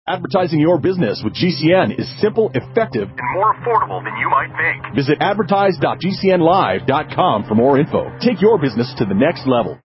Advertising your business with GCN is simple, effective, and more affordable than you might think. Visit advertise.gcnlive.com for more info. Take your business to the next level.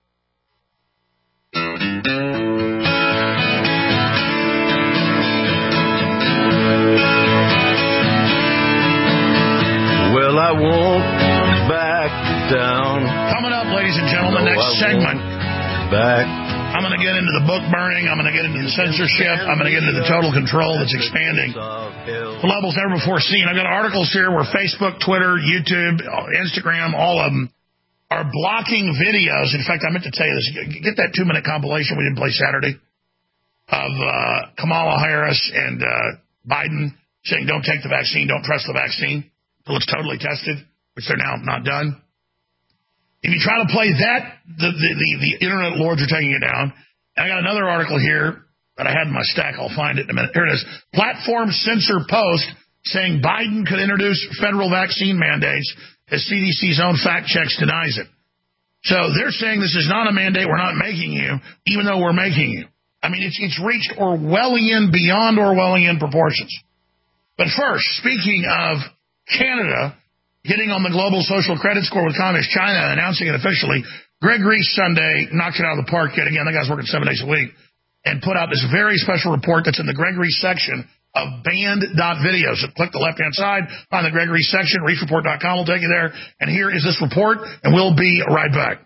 Well, I won't back down. Coming up, ladies and gentlemen, next segment. Back. I'm going to get into the book burning. I'm going to get into the censorship. I'm going to get into the total control that's expanding to levels never before seen. I've got articles here where Facebook, Twitter, YouTube, Instagram, all of them are blocking videos. In fact, I meant to tell you this. Get that 2-minute compilation we did play Saturday of Kamala Harris and Biden saying don't take the vaccine, don't trust the vaccine until it's totally tested, which they're now not done. If you try to play that, the internet lords are taking it down. And I got another article here that I had in my stack. I'll find it in a minute. Here it is. Platform censor post saying Biden could introduce federal vaccine mandates as CDC's own fact checks denies it. So they're saying this is not a mandate. We're not making you, even though we're making you. I mean, it's reached Orwellian, beyond Orwellian proportions. But first, speaking of Canada hitting on the global social credit score with Communist China, announcing it officially, Greg Reese Sunday knocked it out of the park yet again. That guy's working 7 days a week. And put out this very special report that's in the Greg Reese section of banned.video. So click the left-hand side, find the Greg Reese section, reachreport.com will take you there. And here is this report, and we'll be right back.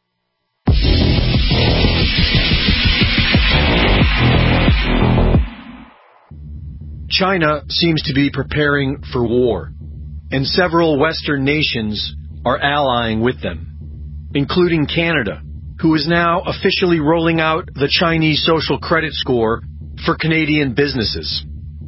China seems to be preparing for war, and several Western nations are allying with them, including Canada, who is now officially rolling out the Chinese social credit score for Canadian businesses.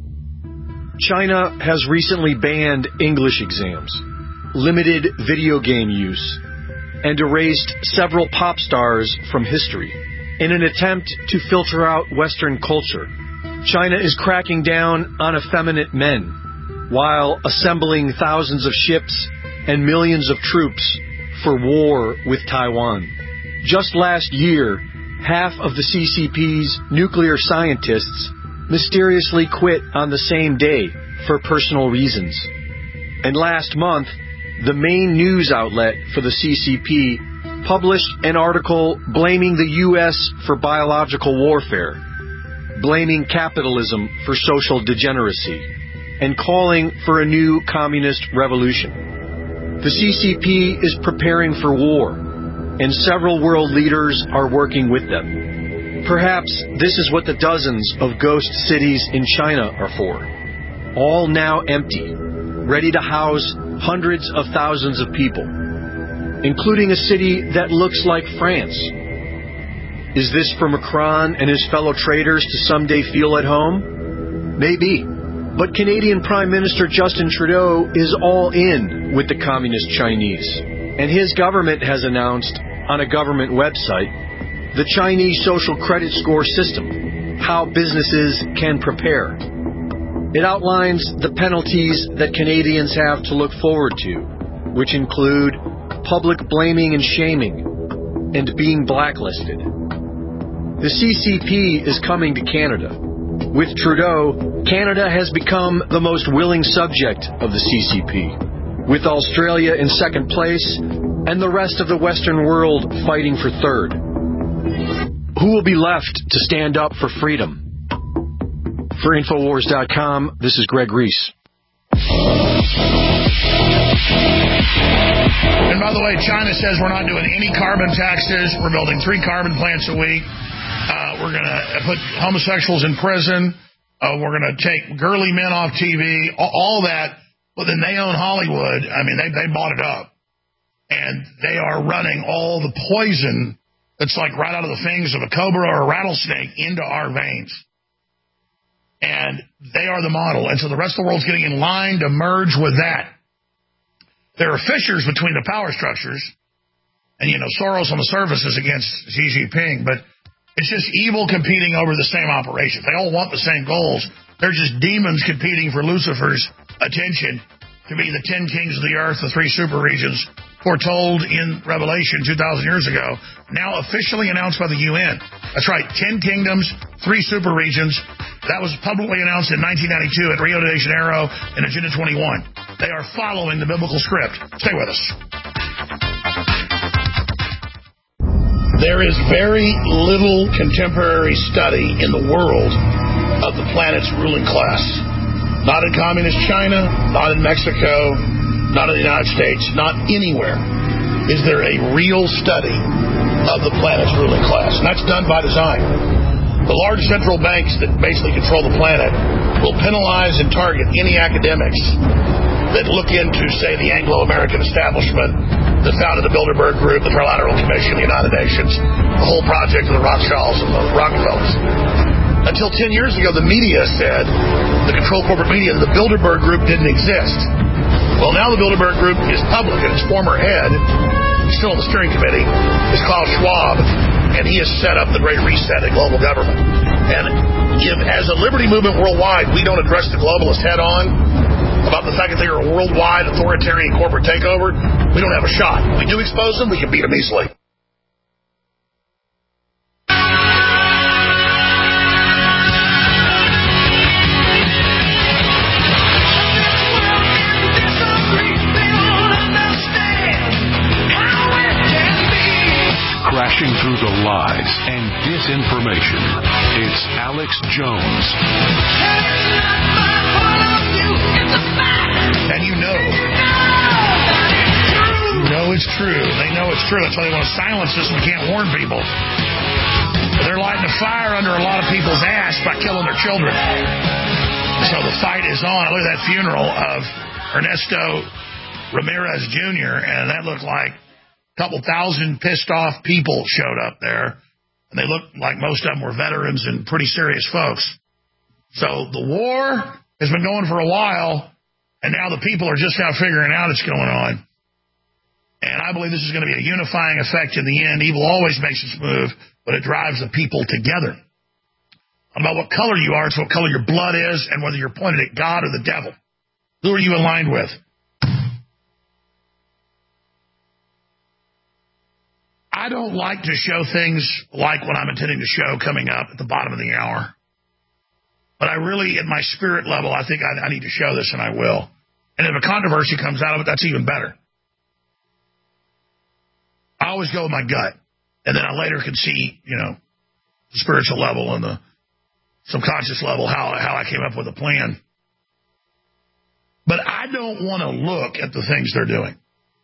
China has recently banned English exams, limited video game use, and erased several pop stars from history. In an attempt to filter out Western culture, China is cracking down on effeminate men, while assembling thousands of ships and millions of troops for war with Taiwan. Just last year, half of the CCP's nuclear scientists mysteriously quit on the same day for personal reasons. And last month, the main news outlet for the CCP published an article blaming the U.S. for biological warfare, blaming capitalism for social degeneracy, and calling for a new communist revolution. The CCP is preparing for war, and several world leaders are working with them. Perhaps this is what the dozens of ghost cities in China are for, all now empty, ready to house hundreds of thousands of people, including a city that looks like France. Is this for Macron and his fellow traitors to someday feel at home? Maybe. But Canadian Prime Minister Justin Trudeau is all in with the Communist Chinese. And his government has announced on a government website the Chinese social credit score system, how businesses can prepare. It outlines the penalties that Canadians have to look forward to, which include public blaming and shaming and being blacklisted. The CCP is coming to Canada. With Trudeau, Canada has become the most willing subject of the CCP, with Australia in second place and the rest of the Western world fighting for third. Who will be left to stand up for freedom? For Infowars.com, this is Greg Reese. And by the way, China says we're not doing any carbon taxes. We're building 3 carbon plants a week. We're going to put homosexuals in prison. We're going to take girly men off TV. All that. But then they own Hollywood. I mean, they bought it up. And they are running all the poison that's like right out of the fangs of a cobra or a rattlesnake into our veins. And they are the model. And so the rest of the world's getting in line to merge with that. There are fissures between the power structures. And, you know, Soros on the surface is against Xi Jinping. But it's just evil competing over the same operations. They all want the same goals. They're just demons competing for Lucifer's attention to be the 10 kings of the earth, the 3 super regions, foretold in Revelation 2,000 years ago, now officially announced by the UN. That's right, 10 kingdoms, 3 super regions. That was publicly announced in 1992 at Rio de Janeiro in Agenda 21. They are following the biblical script. Stay with us. There is very little contemporary study in the world of the planet's ruling class. Not in communist China, not in Mexico, not in the United States, not anywhere is there a real study of the planet's ruling class. And that's done by design. The large central banks that basically control the planet will penalize and target any academics that look into, say, the Anglo-American establishment that founded the Bilderberg Group, the Trilateral Commission, the United Nations, the whole project of the Rothschilds and the Rockefellers. Until 10 years ago, the media said, the controlled corporate media, the Bilderberg Group didn't exist. Well, now the Bilderberg Group is public, and its former head, still on the steering committee, is Klaus Schwab, and he has set up the Great Reset in global government. And if, as a liberty movement worldwide, we don't address the globalists head-on about the fact that they are a worldwide authoritarian corporate takeover, we don't have a shot. If we do expose them, we can beat them easily. Crashing through the lies and disinformation, it's Alex Jones. And you know it's true. They know it's true. That's why they want to silence us and can't warn people. They're lighting a fire under a lot of people's ass by killing their children. So the fight is on. I look at that funeral of Ernesto Ramirez Jr., and that looked like a couple thousand pissed off people showed up there. And they looked like most of them were veterans and pretty serious folks. So the war has been going for a while, and now the people are just now figuring out it's going on. And I believe this is going to be a unifying effect in the end. Evil always makes its move, but it drives the people together. About what color you are, it's what color your blood is, and whether you're pointed at God or the devil. Who are you aligned with? I don't like to show things like what I'm intending to show coming up at the bottom of the hour. But I really, at my spirit level, I think I need to show this, and I will. And if a controversy comes out of it, that's even better. I always go with my gut. And then I later can see, the spiritual level and the subconscious level, how I came up with a plan. But I don't want to look at the things they're doing.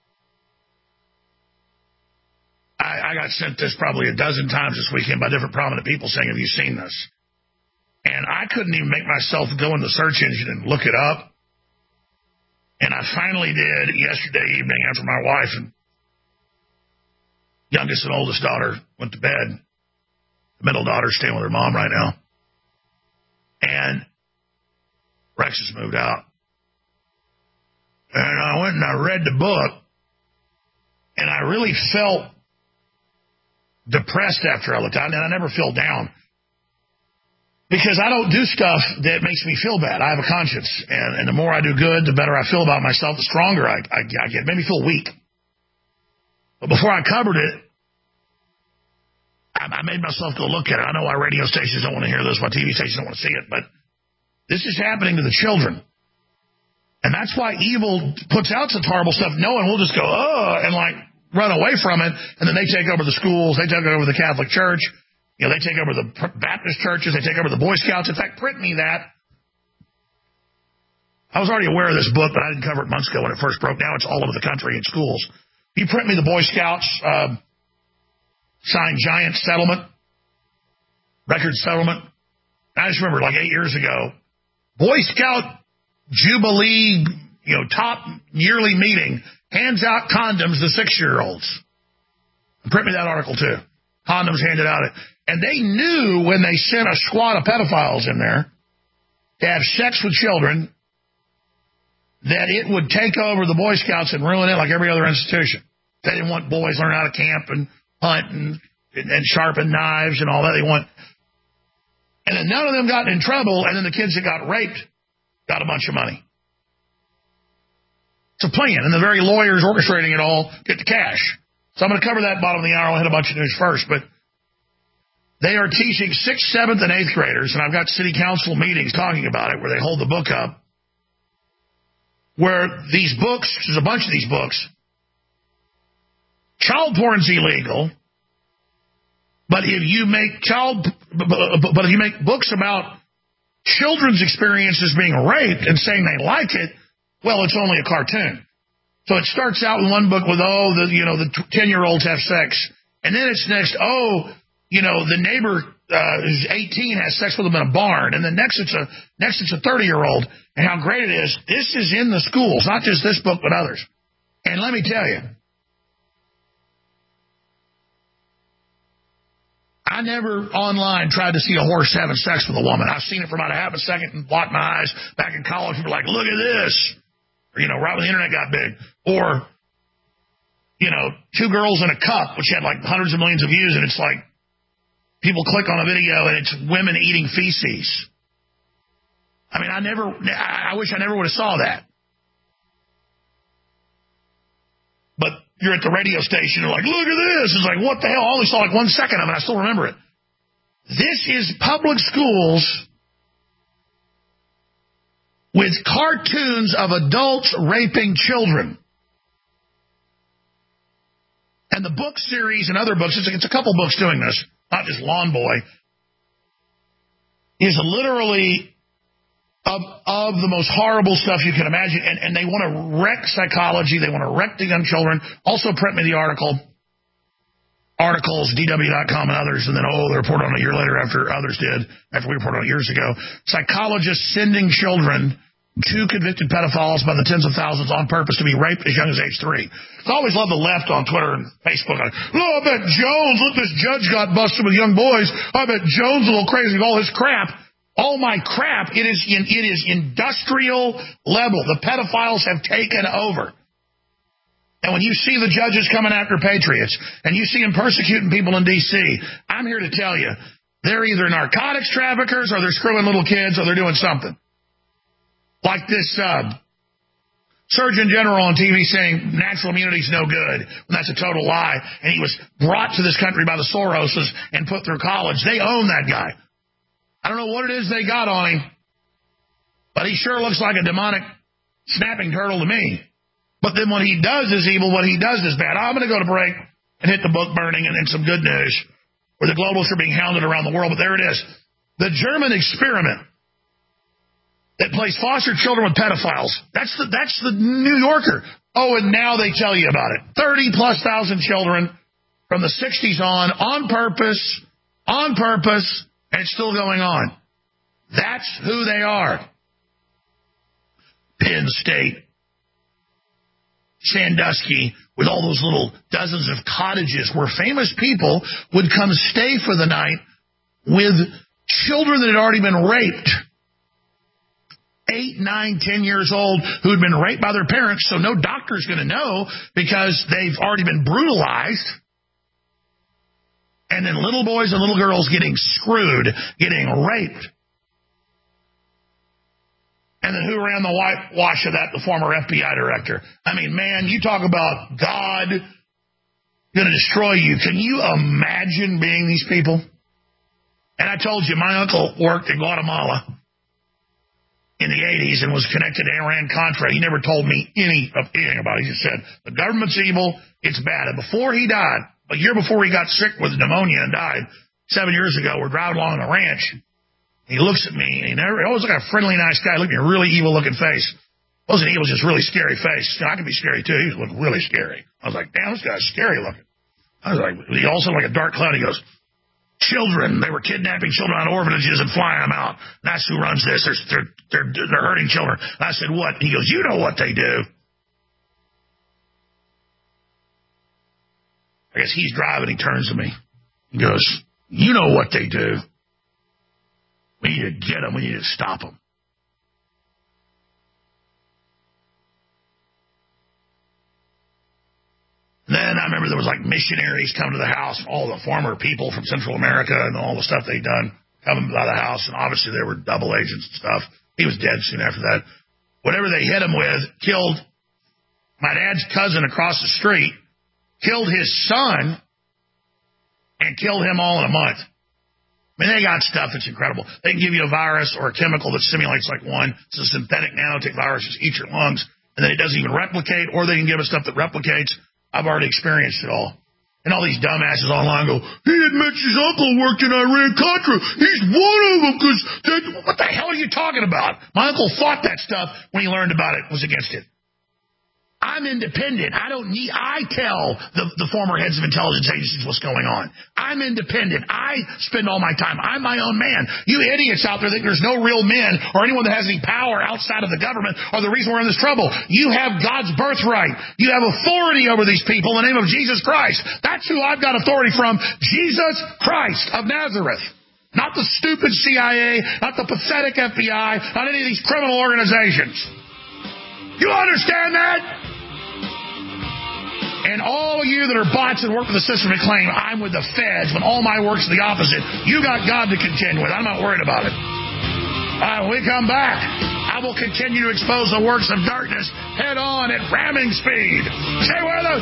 I got sent this probably a dozen times this weekend by different prominent people saying, have you seen this? And I couldn't even make myself go in the search engine and look it up. And I finally did yesterday evening after my wife and youngest and oldest daughter went to bed. The middle daughter's staying with her mom right now. And Rex has moved out. And I went and I read the book. And I really felt depressed after I looked at it. And I never feel down. Because I don't do stuff that makes me feel bad. I have a conscience. And the more I do good, the better I feel about myself, the stronger I get. It made me feel weak. But before I covered it, I made myself go look at it. I know why radio stations don't want to hear this, why TV stations don't want to see it, but this is happening to the children. And that's why evil puts out such horrible stuff, knowing we'll just go, and run away from it, and then they take over the schools, they take over the Catholic Church, they take over the Baptist churches, they take over the Boy Scouts. In fact, print me that. I was already aware of this book, but I didn't cover it months ago when it first broke. Now it's all over the country in schools. You print me the Boy Scouts signed giant settlement, record settlement. I just remember 8 years ago, Boy Scout Jubilee, top yearly meeting, hands out condoms to 6-year-olds. Print me that article too. Condoms handed out. And they knew when they sent a squad of pedophiles in there to have sex with children that it would take over the Boy Scouts and ruin it like every other institution. They didn't want boys learning how to camp and hunt and sharpen knives and all that. And then none of them got in trouble, and then the kids that got raped got a bunch of money. It's a plan, and the very lawyers orchestrating it all get the cash. So I'm going to cover that bottom of the hour. I'll hit a bunch of news first, but they are teaching 6th, 7th, and 8th graders, and I've got city council meetings talking about it where they hold the book up, where these books, there's a bunch of these books, child porn's illegal, but if you make books about children's experiences being raped and saying they like it, well, it's only a cartoon. So it starts out in one book with, the 10-year-olds have sex. And then it's next, the neighbor who's 18 has sex with them in a barn. And then next it's a 30-year-old. And how great it is. This is in the schools, not just this book, but others. And let me tell you, I never online tried to see a horse having sex with a woman. I've seen it for about a half a second and blocked my eyes. Back in college, people were like, look at this. Or, right when the internet got big. Or, 2 girls in a cup, which had like hundreds of millions of views, and it's like people click on a video and it's women eating feces. I mean, I wish I never would have saw that. But you're at the radio station and like, look at this. It's like, what the hell? I only saw like 1 second of it. I still remember it. This is public schools with cartoons of adults raping children. And the book series and other books, it's a couple books doing this, not just Lawn Boy, is literally of the most horrible stuff you can imagine. And they want to wreck psychology. They want to wreck the young children. Also print me the articles, DW.com and others, and then, they report on it a year later after others did, after we reported on it years ago. Psychologists sending children to convicted pedophiles by the tens of thousands on purpose to be raped as young as age 3. I always love the left on Twitter and Facebook. I bet Jones, look, this judge got busted with young boys. I bet Jones is a little crazy with all his crap. All my crap, it is industrial level. The pedophiles have taken over. And when you see the judges coming after patriots, and you see them persecuting people in D.C., I'm here to tell you, they're either narcotics traffickers, or they're screwing little kids, or they're doing something. Like this Surgeon General on TV saying natural immunity is no good, when that's a total lie, and he was brought to this country by the Soroses and put through college. They own that guy. I don't know what it is they got on him, but he sure looks like a demonic snapping turtle to me. But then when he does is evil, what he does is bad. I'm going to go to break and hit the book burning and then some good news where the globalists are being hounded around the world. But there it is. The German experiment that plays foster children with pedophiles. That's the New Yorker. Oh, and now they tell you about it. 30,000+ children from the 60s on purpose, and it's still going on. That's who they are. Penn State, Sandusky, with all those little dozens of cottages where famous people would come stay for the night with children that had already been raped. 8, 9, 10 years old who had been raped by their parents, so no doctor's going to know because they've already been brutalized. And then little boys and little girls getting screwed, getting raped. And then who ran the whitewash of that? The former FBI director. I mean, man, you talk about God going to destroy you. Can you imagine being these people? And I told you, my uncle worked in Guatemala in the 80s and was connected to Iran-Contra. He never told me anything about it. He just said, the government's evil, it's bad. And before he died, a year before he got sick with pneumonia and died 7 years ago, we're driving along the ranch. He looks at me, and he always like a friendly, nice guy. Looked at me, a really evil-looking face. It wasn't evil, just really scary face. I can be scary, too. He was looking really scary. I was like, damn, this guy's scary looking. I was like, he also like a dark cloud. He goes, children, they were kidnapping children out of orphanages and flying them out. That's who runs this. They're hurting children. And I said, what? He goes, you know what they do. I guess he's driving. He turns to me. He goes, you know what they do. We need to get them. We need to stop them. Then I remember there was like missionaries come to the house, all the former people from Central America and all the stuff they'd done coming by the house. And obviously they were double agents and stuff. He was dead soon after that. Whatever they hit him with killed My dad's cousin across the street killed his son and killed him all in a month. I mean, they got stuff that's incredible. They can give you a virus or a chemical that simulates like one. It's a synthetic nanotech virus, just eats your lungs, and then it doesn't even replicate, or they can give us stuff that replicates. I've already experienced it all. And all these dumbasses online go, he admits his uncle worked in Iran-Contra. He's one of them because... What the hell are you talking about? My uncle fought that stuff when he learned about it, was against it. I'm independent. I tell the former heads of intelligence agencies what's going on. I'm independent. I spend all my time. I'm my own man. You idiots out there think there's no real men or anyone that has any power outside of the government are the reason we're in this trouble. You have God's birthright. You have authority over these people in the name of Jesus Christ. That's who I've got authority from. Jesus Christ of Nazareth. Not the stupid CIA, not the pathetic FBI, not any of these criminal organizations. You understand that? And all of you that are bots and work for the system and claim I'm with the feds when all my work's the opposite, you got God to contend with. I'm not worried about it. When we come back, I will continue to expose the works of darkness head on at ramming speed. Stay with us.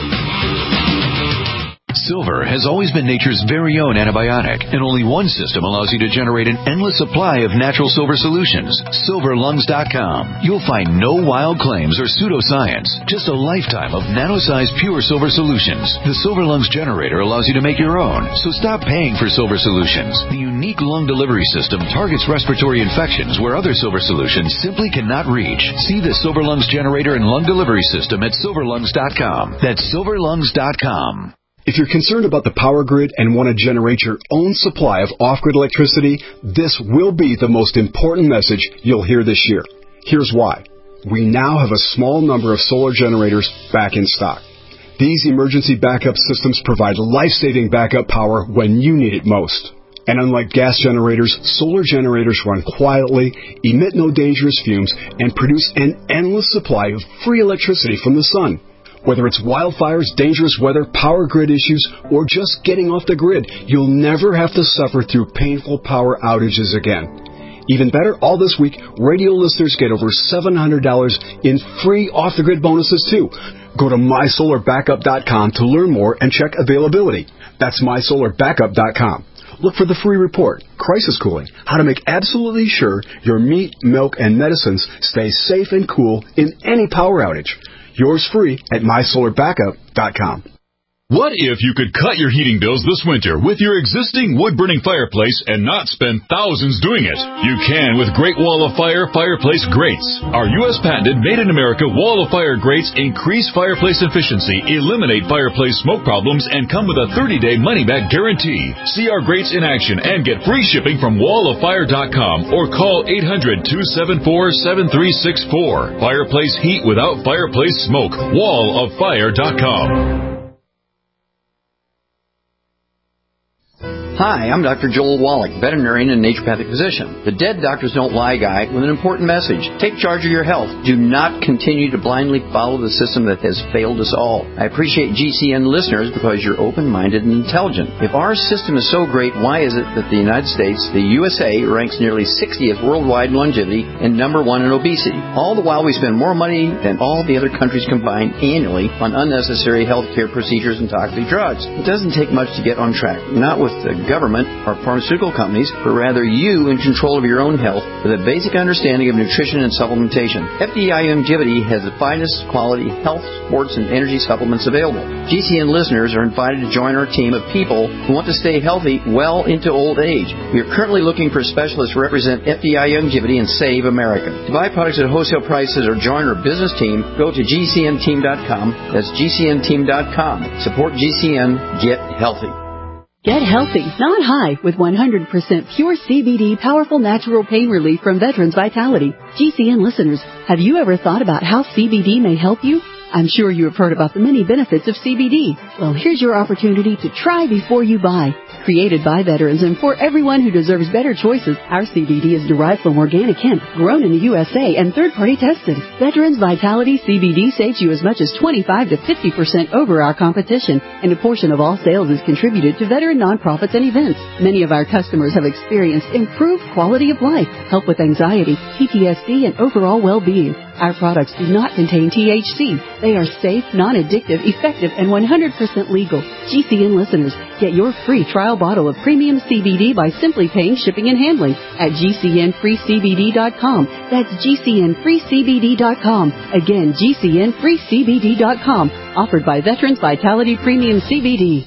Silver has always been nature's very own antibiotic, and only one system allows you to generate an endless supply of natural silver solutions. SilverLungs.com. You'll find no wild claims or pseudoscience, just a lifetime of nano-sized pure silver solutions. The Silver Lungs generator allows you to make your own, so stop paying for silver solutions. The unique lung delivery system targets respiratory infections where other silver solutions simply cannot reach. See the Silver Lungs generator and lung delivery system at SilverLungs.com. That's SilverLungs.com. If you're concerned about the power grid and want to generate your own supply of off-grid electricity, this will be the most important message you'll hear this year. Here's why. We now have a small number of solar generators back in stock. These emergency backup systems provide life-saving backup power when you need it most. And unlike gas generators, solar generators run quietly, emit no dangerous fumes, and produce an endless supply of free electricity from the sun. Whether it's wildfires, dangerous weather, power grid issues, or just getting off the grid, you'll never have to suffer through painful power outages again. Even better, all this week, radio listeners get over $700 in free off-the-grid bonuses, too. Go to MySolarBackup.com to learn more and check availability. That's MySolarBackup.com. Look for the free report, Crisis Cooling, how to make absolutely sure your meat, milk, and medicines stay safe and cool in any power outage. Yours free at MySolarBackup.com. What if you could cut your heating bills this winter with your existing wood-burning fireplace and not spend thousands doing it? You can with Great Wall of Fire fireplace grates. Our U.S. patented made-in-America Wall of Fire grates increase fireplace efficiency, eliminate fireplace smoke problems, and come with a 30-day money-back guarantee. See our grates in action and get free shipping from walloffire.com or call 800-274-7364. Fireplace heat without fireplace smoke. walloffire.com. Hi, I'm Dr. Joel Wallach, veterinarian and naturopathic physician. The Dead Doctors Don't Lie guy with an important message. Take charge of your health. Do not continue to blindly follow the system that has failed us all. I appreciate GCN listeners because you're open-minded and intelligent. If our system is so great, why is it that the United States, the USA, ranks nearly 60th worldwide in longevity and number 1 in obesity? All the while we spend more money than all the other countries combined annually on unnecessary healthcare procedures and toxic drugs. It doesn't take much to get on track. Not with the government or pharmaceutical companies, but rather you in control of your own health with a basic understanding of nutrition and supplementation. FDI Longevity has the finest quality health, sports, and energy supplements available. GCN listeners are invited to join our team of people who want to stay healthy well into old age. We are currently looking for specialists to represent FDI Longevity and Save America. To buy products at wholesale prices or join our business team, go to GCNteam.com. That's GCNteam.com. Support GCN. Get healthy. Get healthy, not high, with 100% pure CBD powerful natural pain relief from Veterans Vitality. GCN listeners, have you ever thought about how CBD may help you? I'm sure you have heard about the many benefits of CBD. Well, here's your opportunity to try before you buy. Created by veterans and for everyone who deserves better choices, our CBD is derived from organic hemp, grown in the USA and third-party tested. Veterans Vitality CBD saves you as much as 25 to 50% over our competition, and a portion of all sales is contributed to veteran nonprofits and events. Many of our customers have experienced improved quality of life, help with anxiety, PTSD, and overall well-being. Our products do not contain THC. They are safe, non-addictive, effective, and 100% legal. GCN listeners, get your free trial bottle of premium CBD by simply paying shipping and handling at GCNFreeCBD.com. That's GCNFreeCBD.com. Again, GCNFreeCBD.com. Offered by Veterans Vitality Premium CBD.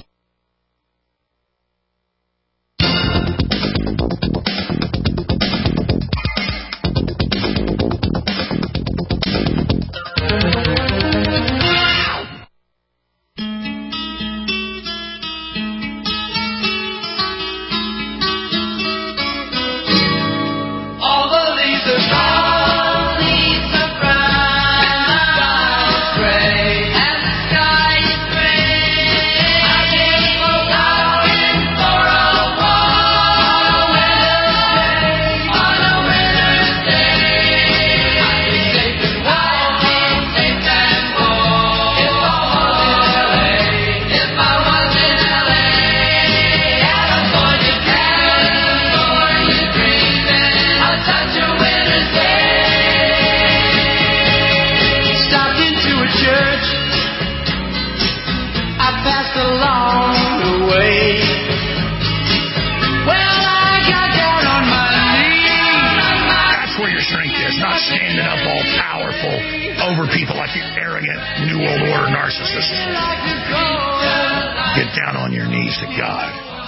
Over people like you arrogant New World Order narcissists. Get down on your knees to God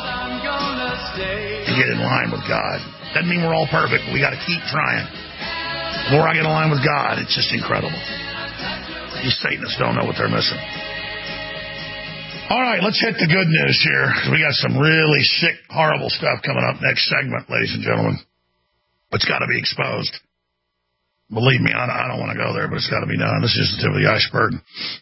and get in line with God. Doesn't mean we're all perfect, but we got to keep trying. The more I get in line with God, it's just incredible. These Satanists don't know what they're missing. All right, let's hit the good news here. We got some really sick, horrible stuff coming up next segment, ladies and gentlemen. It's got to be exposed. Believe me, I don't want to go there, but it's got to be done. This is just the tip of the iceberg.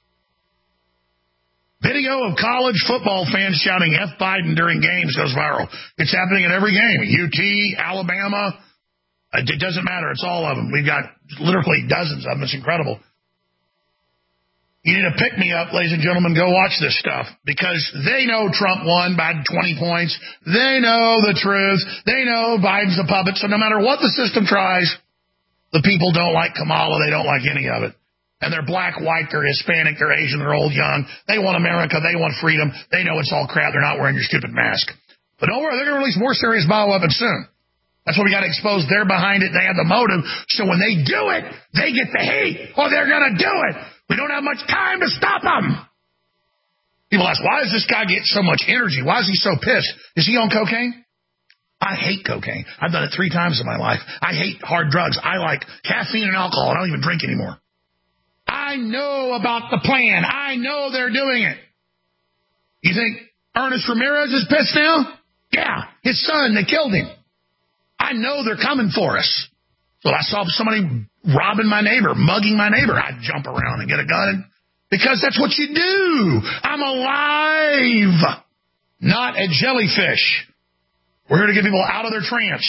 Video of college football fans shouting F Biden during games goes viral. It's happening at every game. UT, Alabama. It doesn't matter. It's all of them. We've got literally dozens of them. It's incredible. You need to pick me up, ladies and gentlemen. Go watch this stuff because they know Trump won by 20 points. They know the truth. They know Biden's a puppet. So no matter what the system tries, the people don't like Kamala. They don't like any of it. And they're black, white, they're Hispanic, they're Asian, they're old, young. They want America. They want freedom. They know it's all crap. They're not wearing your stupid mask. But don't worry, they're going to release more serious bioweapons soon. That's why we got to expose they're behind it. They have the motive. So when they do it, they get the hate. Or they're going to do it. We don't have much time to stop them. People ask, why does this guy get so much energy? Why is he so pissed? Is he on cocaine? I hate cocaine. I've done it 3 times in my life. I hate hard drugs. I like caffeine and alcohol. I don't even drink anymore. I know about the plan. I know they're doing it. You think Ernest Ramirez is pissed now? Yeah. His son, they killed him. I know they're coming for us. So I saw somebody robbing my neighbor, mugging my neighbor. I'd jump around and get a gun because that's what you do. I'm alive, not a jellyfish. We're here to get people out of their trance.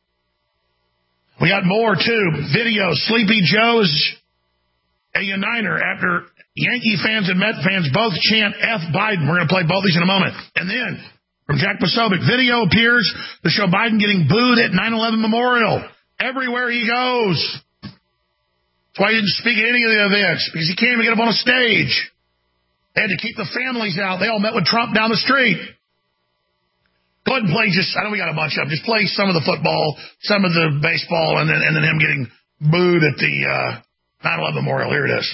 We got more, too. Video. Sleepy Joe's a uniter after Yankee fans and Met fans both chant F Biden. We're going to play both these in a moment. And then, from Jack Posobiec, video appears to show Biden getting booed at 9/11 Memorial. Everywhere he goes. That's why he didn't speak at any of the events, because he can't even get up on a stage. They had to keep the families out. They all met with Trump down the street. Go ahead and play I know we got a bunch of them. Just play some of the football, some of the baseball, and then him getting booed at the 9/11 Memorial. Here it is.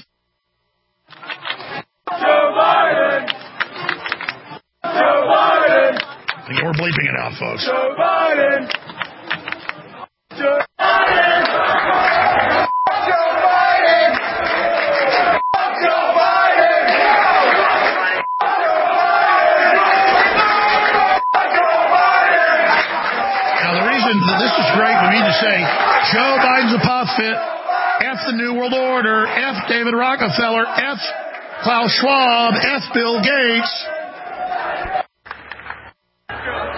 Joe Biden! Joe Biden! Yeah, we're bleeping it out, folks. Joe Biden! Joe Biden! Joe Biden! Joe Biden! Now, the reason that this is great, we need to say, Joe Biden's a puppet. F the New World Order. F David Rockefeller. F Klaus Schwab. F Bill Gates.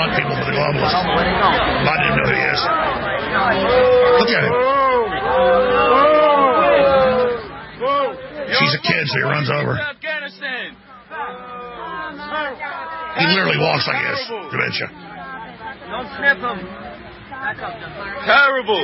drunk people for the globalists. I didn't know who he is. Look at him. She's a kid, so he runs over. He literally walks like he has dementia. Don't snip him. Terrible.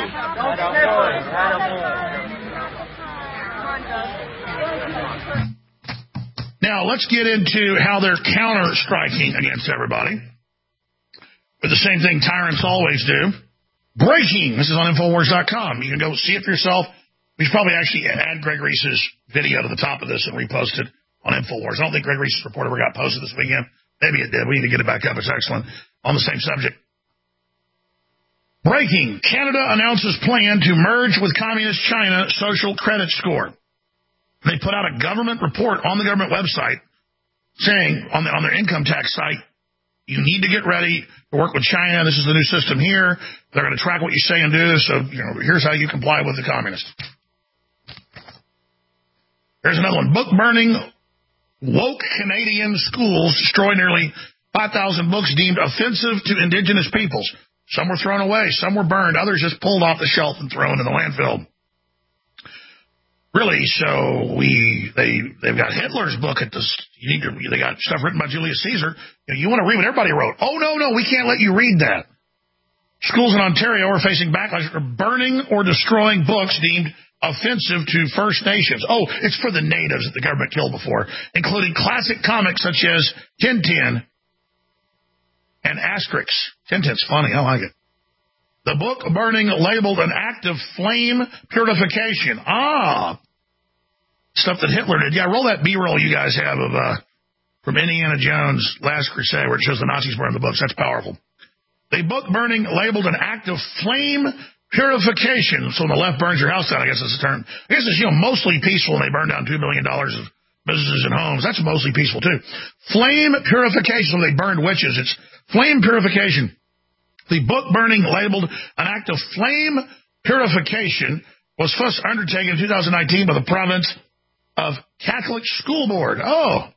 Now, let's get into how they're counter-striking against everybody. But the same thing tyrants always do. Breaking. This is on Infowars.com. You can go see it for yourself. We should probably actually add Greg Reese's video to the top of this and repost it on Infowars. I don't think Greg Reese's report ever got posted this weekend. Maybe it did. We need to get it back up. It's excellent. On the same subject. Breaking. Canada announces plan to merge with Communist China social credit score. They put out a government report on the government website saying, on their income tax site, you need to get ready to work with China. This is the new system here. They're going to track what you say and do. So, here's how you comply with the communists. There's another one. Book burning. Woke Canadian schools destroy nearly 5,000 books deemed offensive to indigenous peoples. Some were thrown away. Some were burned. Others just pulled off the shelf and thrown in the landfill. Really, so they've got Hitler's book at this. They got stuff written by Julius Caesar. You want to read what everybody wrote? Oh no, we can't let you read that. Schools in Ontario are facing backlash for burning or destroying books deemed offensive to First Nations. Oh, it's for the natives that the government killed before, including classic comics such as Tintin and Asterix. Tintin's funny. I like it. The book burning labeled an act of flame purification. Stuff that Hitler did. Yeah, roll that B-roll you guys have of from Indiana Jones' Last Crusade where it shows the Nazis burning the books. That's powerful. The book burning labeled an act of flame purification. So when the left burns your house down, I guess that's the term. I guess it's mostly peaceful when they burn down $2 billion of businesses and homes. That's mostly peaceful too. Flame purification. When they burned witches, it's flame purification. The book burning labeled an act of flame purification was first undertaken in 2019 by the province of Catholic School Board. A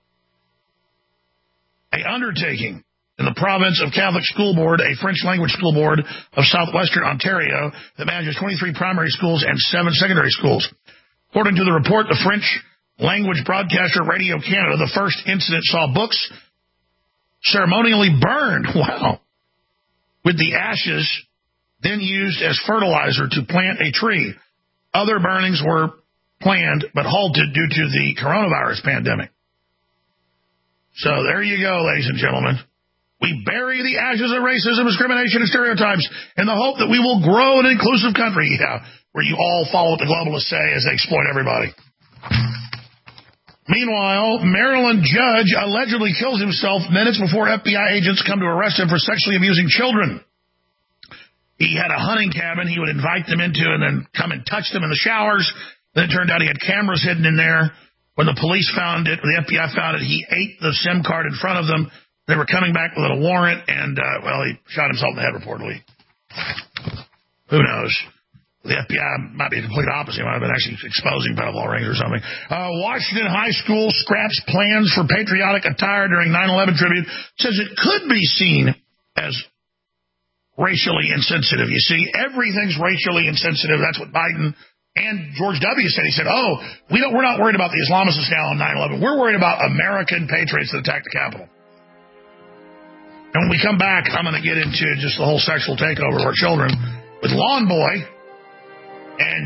undertaking in the province of Catholic School Board, a French language school board of southwestern Ontario that manages 23 primary schools and 7 secondary schools. According to the report, the French language broadcaster Radio Canada, the first incident saw books ceremonially burned. Wow. With the ashes then used as fertilizer to plant a tree. Other burnings were planned but halted due to the coronavirus pandemic. So there you go, ladies and gentlemen. We bury the ashes of racism, discrimination, and stereotypes in the hope that we will grow an inclusive country, where you all follow what the globalists say as they exploit everybody. Meanwhile, Maryland judge allegedly kills himself minutes before FBI agents come to arrest him for sexually abusing children. He had a hunting cabin he would invite them into and then come and touch them in the showers. Then it turned out he had cameras hidden in there. When the police found it, the FBI found it, he ate the SIM card in front of them. They were coming back with a warrant, and, he shot himself in the head, reportedly. Who knows? The FBI might be the complete opposite. It might have been actually exposing pedophile rings or something. Washington High School scraps plans for patriotic attire during 9/11 tribute. Says it could be seen as racially insensitive. You see, everything's racially insensitive. That's what Biden and George W. said. He said, we're not worried about the Islamists now on 9/11. We're worried about American patriots that attacked the Capitol. And when we come back, I'm going to get into just the whole sexual takeover of our children with Lawn Boy. And,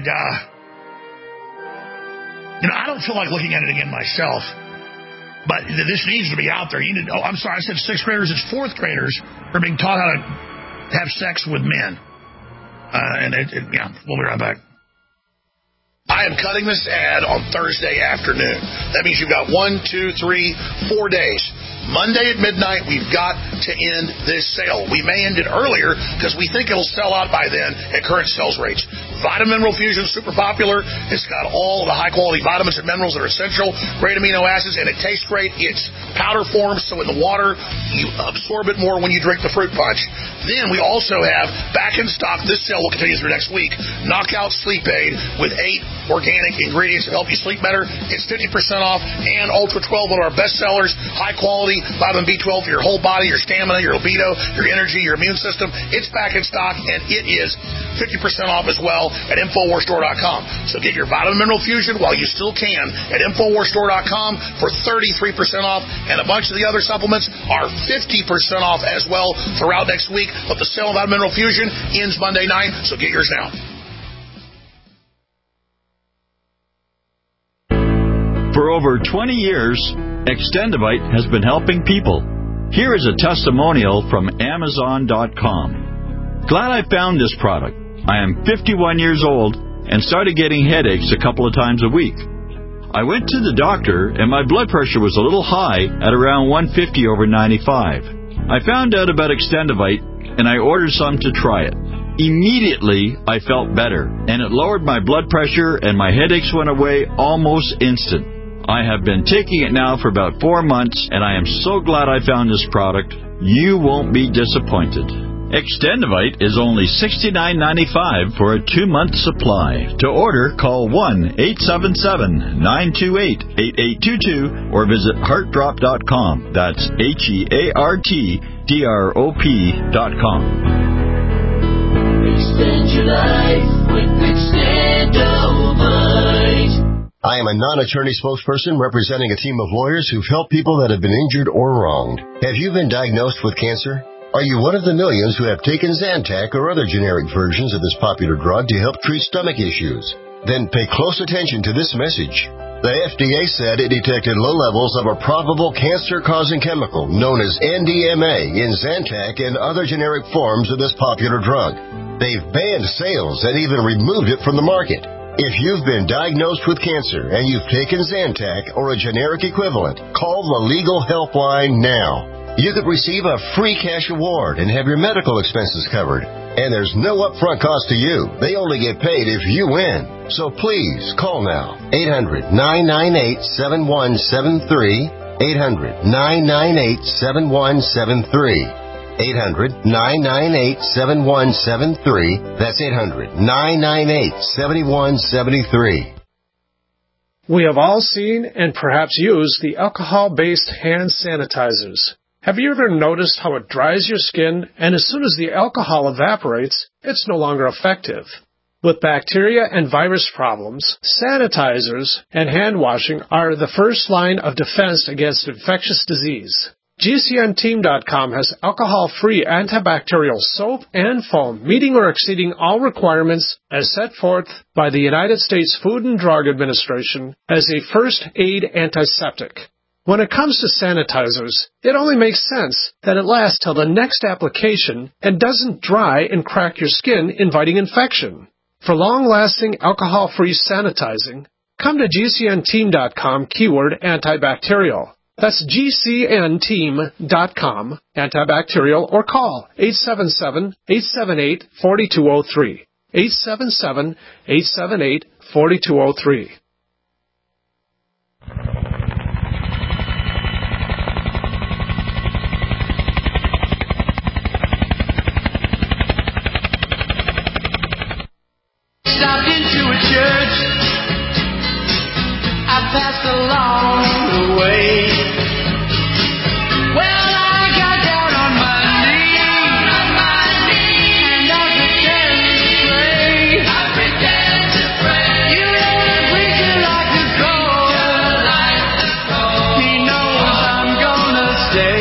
I don't feel like looking at it again myself, but this needs to be out there. I'm sorry, I said 6th graders. It's 4th graders who are being taught how to have sex with men. We'll be right back. I am cutting this ad on Thursday afternoon. That means you've got 1, 2, 3, 4 days. Monday at midnight, we've got to end this sale. We may end it earlier because we think it'll sell out by then at current sales rates. Vitamin Mineral Fusion is super popular. It's got all the high-quality vitamins and minerals that are essential, great amino acids, and it tastes great. It's powder form, so in the water, You absorb it more when you drink the fruit punch. Then we also have back in stock, this sale will continue through next week, Knockout Sleep Aid with 8 organic ingredients to help you sleep better. It's 50% off, and Ultra 12, one of our best sellers, high quality vitamin B12 for your whole body, your stamina, your libido, your energy, your immune system. It's back in stock, and it is 50% off as well at InfoWarsStore.com. So get your Vitamin Mineral Fusion while you still can at InfoWarsStore.com for 33% off, and a bunch of the other supplements are 50% off as well throughout next week. But the sale of Vitamin Mineral Fusion ends Monday night, so get yours now. For over 20 years, Extendivite has been helping people. Here is a testimonial from Amazon.com. Glad I found this product. I am 51 years old and started getting headaches a couple of times a week. I went to the doctor and my blood pressure was a little high at around 150/95. I found out about Extendivite and I ordered some to try it. Immediately, I felt better, and it lowered my blood pressure and my headaches went away almost instant. I have been taking it now for about 4 months, and I am so glad I found this product. You won't be disappointed. Extendivite is only $69.95 for a 2-month supply. To order, call 1-877-928-8822 or visit heartdrop.com. That's HEARTDROP.com. Extend your life with Extendivite. I am a non-attorney spokesperson representing a team of lawyers who've helped people that have been injured or wronged. Have you been diagnosed with cancer? Are you one of the millions who have taken Zantac or other generic versions of this popular drug to help treat stomach issues? Then pay close attention to this message. The FDA said it detected low levels of a probable cancer-causing chemical known as NDMA in Zantac and other generic forms of this popular drug. They've banned sales and even removed it from the market. If you've been diagnosed with cancer and you've taken Zantac or a generic equivalent, call the Legal Helpline now. You could receive a free cash award and have your medical expenses covered. And there's no upfront cost to you. They only get paid if you win. So please, call now. 800-998-7173. 800-998-7173. 800-998-7173. That's 800-998-7173. We have all seen and perhaps used the alcohol-based hand sanitizers. Have you ever noticed how it dries your skin, and as soon as the alcohol evaporates, it's no longer effective? With bacteria and virus problems, sanitizers and hand washing are the first line of defense against infectious disease. GCNteam.com has alcohol-free antibacterial soap and foam, meeting or exceeding all requirements as set forth by the United States Food and Drug Administration as a first aid antiseptic. When it comes to sanitizers, it only makes sense that it lasts till the next application and doesn't dry and crack your skin, inviting infection. For long-lasting alcohol-free sanitizing, come to GCNteam.com keyword antibacterial. That's GCNteam.com, antibacterial, or call 877-878-4203. 877-878-4203. Stopped into a church. I passed along the way. Well, I got down on my knees, and I pretend to pray. You know the preacher like to call. He knows I'm gonna stay.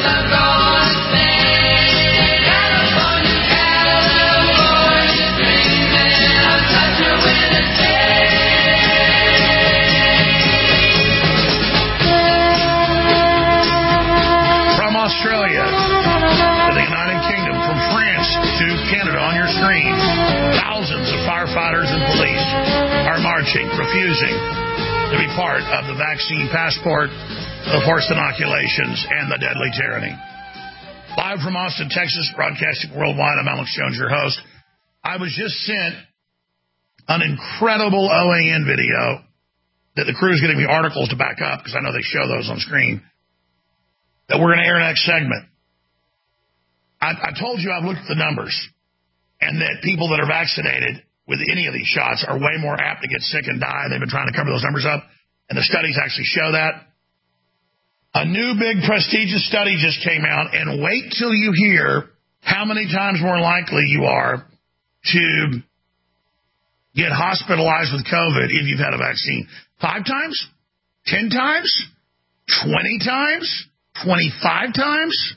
Australia to the United Kingdom, from France to Canada on your screen. Thousands of firefighters and police are marching, refusing to be part of the vaccine passport, the forced inoculations, and the deadly tyranny. Live from Austin, Texas, broadcasting worldwide, I'm Alex Jones, your host. I was just sent an incredible OAN video that the crew is getting me articles to back up because I know they show those on screen. that we're going to air next segment. I told you I've looked at the numbers, and that people that are vaccinated with any of these shots are way more apt to get sick and die. They've been trying to cover those numbers up, and the studies actually show that. A new big prestigious study just came out, and wait till you hear how many times more likely you are to get hospitalized with COVID if you've had a vaccine. 5 times? 10 times? 20 times? 25 times?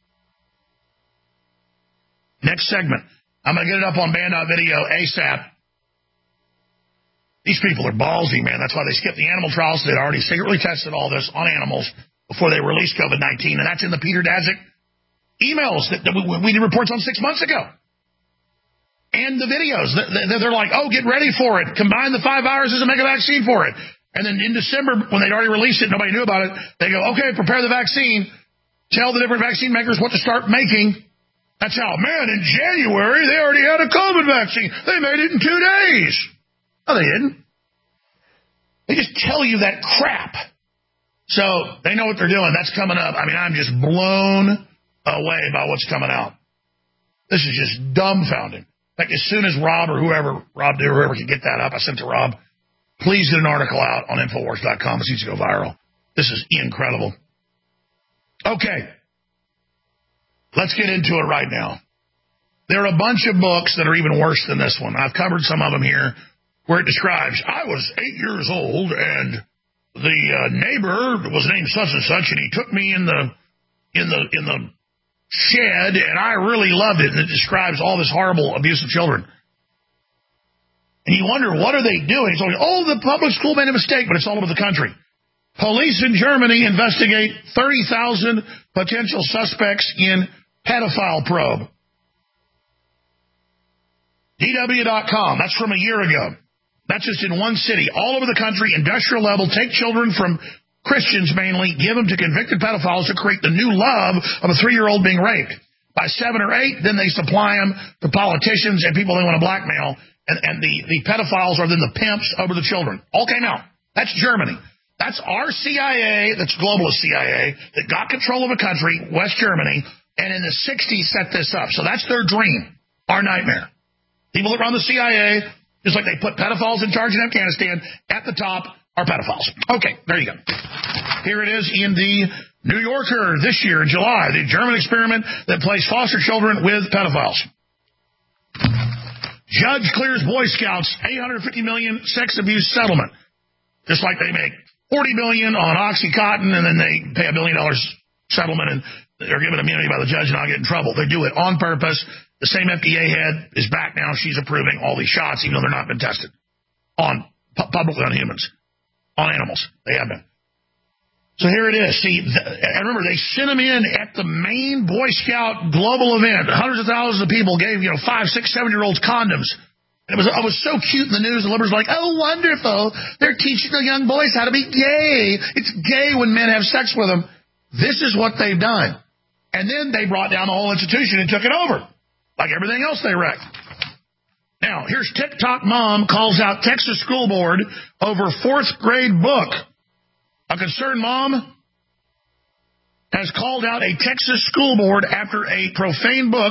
Next segment. I'm going to get it up on Band.video ASAP. These people are ballsy, man. That's why they skipped the animal trials. They'd already secretly tested all this on animals before they released COVID-19, and that's in the Peter Daszak emails that we did reports on 6 months ago. And the videos. They're like, oh, get ready for it. Combine the 5 viruses and make a vaccine for it. And then in December, when they'd already released it, nobody knew about it, they go, okay, prepare the vaccine. Tell the different vaccine makers what to start making. That's how, man, in January, they already had a COVID vaccine. They made it in 2 days. No, they didn't. They just tell you that crap. So they know what they're doing. That's coming up. I mean, I'm just blown away by what's coming out. This is just dumbfounding. In fact, as soon as Rob could get that up, I sent to Rob, please get an article out on Infowars.com. It needs to go viral. This is incredible. Okay. Let's get into it right now. There are a bunch of books that are even worse than this one. I've covered some of them here where it describes, I was 8 years old and the neighbor was named such and such, and he took me in the shed, and I really loved it. And it describes all this horrible abuse of children. And you wonder, what are they doing? It's always, the public school made a mistake, but it's all over the country. Police in Germany investigate 30,000 potential suspects in pedophile probe. DW.com, that's from a year ago. That's just in one city. All over the country, industrial level, take children from Christians mainly, give them to convicted pedophiles to create the new love of a 3-year-old being raped. By 7 or 8, then they supply them to politicians and people they want to blackmail, and the pedophiles are then the pimps over the children. All came out. That's Germany. That's our CIA, that's globalist CIA, that got control of a country, West Germany, and in the 60s set this up. So that's their dream, our nightmare. People that run the CIA, just like they put pedophiles in charge in Afghanistan, at the top are pedophiles. Okay, there you go. Here it is in the New Yorker this year in July, the German experiment that placed foster children with pedophiles. Judge clears Boy Scouts $850 million sex abuse settlement. Just like they make $40 million on OxyContin, and then they pay $1 billion settlement, and they're given immunity by the judge and not get in trouble. They do it on purpose. The same FDA head is back now. She's approving all these shots, even though they're not been tested publicly on humans, on animals. They have been. So here it is. See, and remember, they sent them in at the main Boy Scout global event. Hundreds of thousands of people gave, 5, 6, 7-year-olds condoms. It was so cute in the news. The liberals were like, oh, wonderful. They're teaching the young boys how to be gay. It's gay when men have sex with them. This is what they've done. And then they brought down the whole institution and took it over, like everything else they wrecked. Now, here's TikTok mom calls out Texas school board over 4th grade book. A concerned mom has called out a Texas school board after a profane book.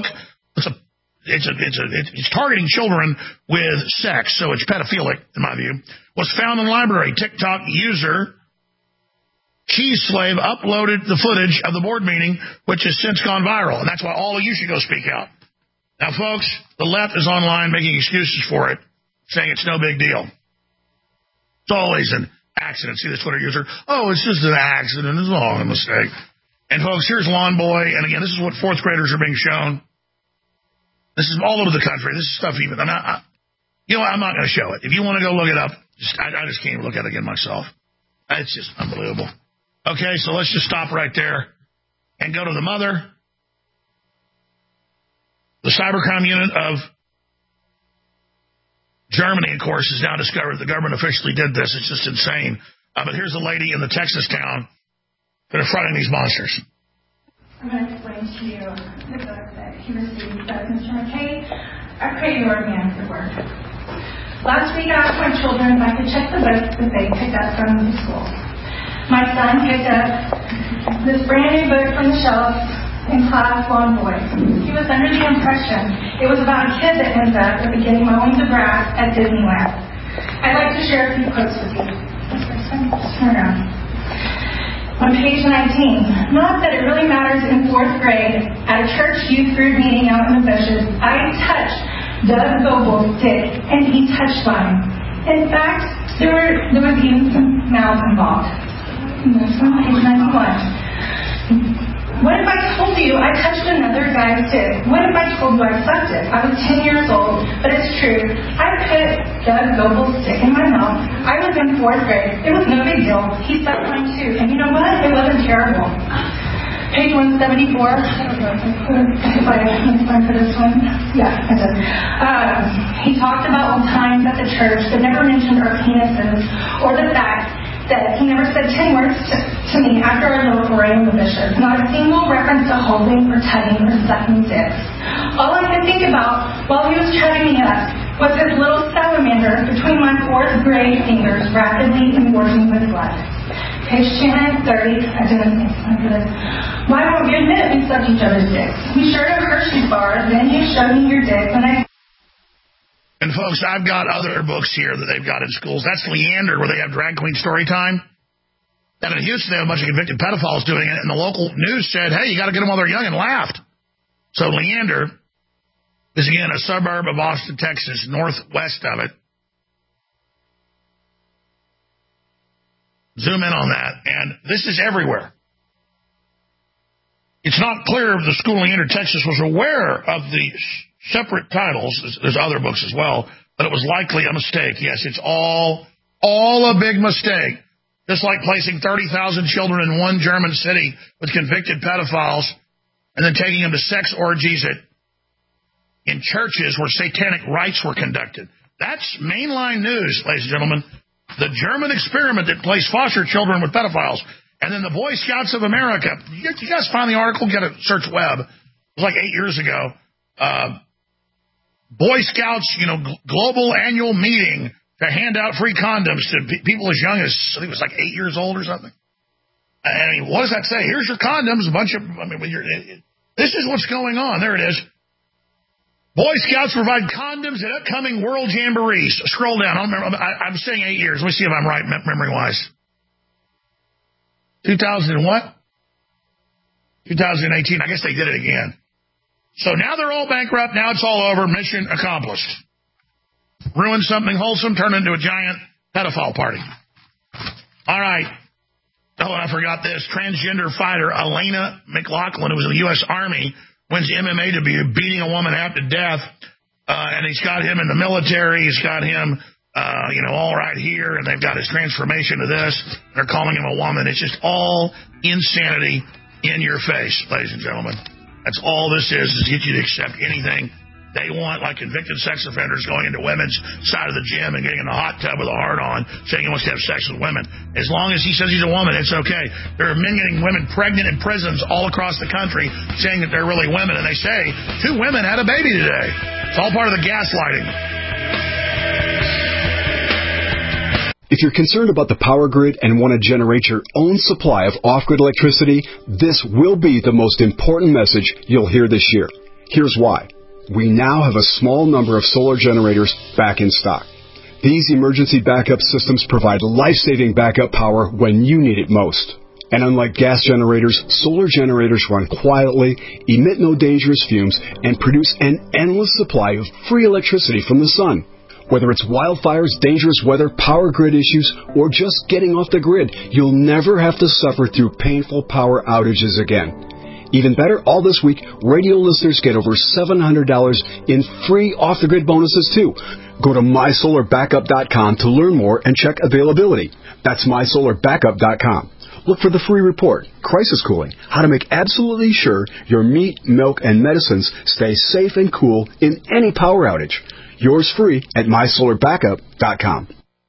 It's targeting children with sex, so it's pedophilic, in my view, was found in the library. TikTok user Cheese Slave uploaded the footage of the board meeting, which has since gone viral, and that's why all of you should go speak out. Now, folks, the left is online making excuses for it, saying it's no big deal. It's always an accident. See the Twitter user, it's just an accident, it's all a mistake. And, folks, here's Lawn Boy, and again, this is what 4th graders are being shown. This is all over the country. This is stuff even. I'm not going to show it. If you want to go look it up, I just can't even look at it again myself. It's just unbelievable. Okay, so let's just stop right there and go to the mother. The cybercrime unit of Germany, of course, has now discovered the government officially did this. It's just insane. But here's a lady in the Texas town confronting these monsters. I'm going to explain to you the book that he received. Says, Mr. McKay, I pray you are a man of your word. Last week I asked my children if I could check the books that they picked up from the school. My son picked up this brand new book from the shelf in class while I'm boy. He was under the impression it was about a kid that ends up at the beginning mowing the grass at Disneyland. I'd like to share a few quotes with you. Just turn around. On page 19, not that it really matters in 4th grade, at a church youth group meeting out in the bushes, I touched Doug Goebel's dick, and he touched mine. In fact, there was even some mouths involved. That's on page 91. What if I told you I touched another guy's dick? What if I told you I sucked it? I was 10 years old, but it's true. I put Doug Goebel's dick in my mouth. I was in 4th grade. It was no big deal. He sucked mine too. And you know what? It wasn't terrible. Page 174. If I can find for this one. Yeah, I did. He talked about old times at the church that never mentioned our penises or the fact that he never said 10 words to me after our little foray in the bushes. Not a single reference to holding or tugging or sucking dicks. All I could think about while he was chatting me up was his little salamander between my 4th grade fingers rapidly engorging with blood. Page 230, I didn't think for this. Why won't you admit we sucked each other's dicks? We shared a Hershey's bar, then you showed me your dick, and And folks, I've got other books here that they've got in schools. That's Leander, where they have drag queen story time. And in Houston, they have a bunch of convicted pedophiles doing it, and the local news said, hey, you got to get them while they're young, and laughed. So Leander is, again, a suburb of Austin, Texas, northwest of it. Zoom in on that, and this is everywhere. It's not clear if the school in Leander, Texas was aware of the separate titles. There's other books as well, but it was likely a mistake. Yes, it's all a big mistake. Just like placing 30,000 children in one German city with convicted pedophiles and then taking them to sex orgies in churches where satanic rites were conducted. That's mainline news, ladies and gentlemen. The German experiment that placed foster children with pedophiles. And then the Boy Scouts of America. You guys find the article? Get a search web. It was like 8 years ago. Boy Scouts, global annual meeting to hand out free condoms to people as young as, I think it was like 8 years old or something. I mean, what does that say? Here's your condoms, this is what's going on. There it is. Boy Scouts provide condoms at upcoming World Jamborees. Scroll down. I don't remember. I'm saying 8 years. Let me see if I'm right memory-wise. 2000 and what? 2018. I guess they did it again. So now they're all bankrupt. Now it's all over. Mission accomplished. Ruin something wholesome, turn into a giant pedophile party. All right. Oh, and I forgot this. Transgender fighter Elena McLaughlin, who was in the U.S. Army, wins MMA debut, beating a woman half to death. And he's got him in the military. He's got him, all right here. And they've got his transformation to this. They're calling him a woman. It's just all insanity in your face, ladies and gentlemen. That's all this is get you to accept anything they want, like convicted sex offenders going into women's side of the gym and getting in the hot tub with a hard-on, saying he wants to have sex with women. As long as he says he's a woman, it's okay. There are men getting women pregnant in prisons all across the country saying that they're really women, and they say 2 women had a baby today. It's all part of the gaslighting. If you're concerned about the power grid and want to generate your own supply of off-grid electricity, this will be the most important message you'll hear this year. Here's why. We now have a small number of solar generators back in stock. These emergency backup systems provide life-saving backup power when you need it most. And unlike gas generators, solar generators run quietly, emit no dangerous fumes, and produce an endless supply of free electricity from the sun. Whether it's wildfires, dangerous weather, power grid issues, or just getting off the grid, you'll never have to suffer through painful power outages again. Even better, all this week, radio listeners get over $700 in free off-the-grid bonuses, too. Go to MySolarBackup.com to learn more and check availability. That's MySolarBackup.com. Look for the free report, Crisis Cooling, how to make absolutely sure your meat, milk, and medicines stay safe and cool in any power outage. Yours free at MySolarBackup.com.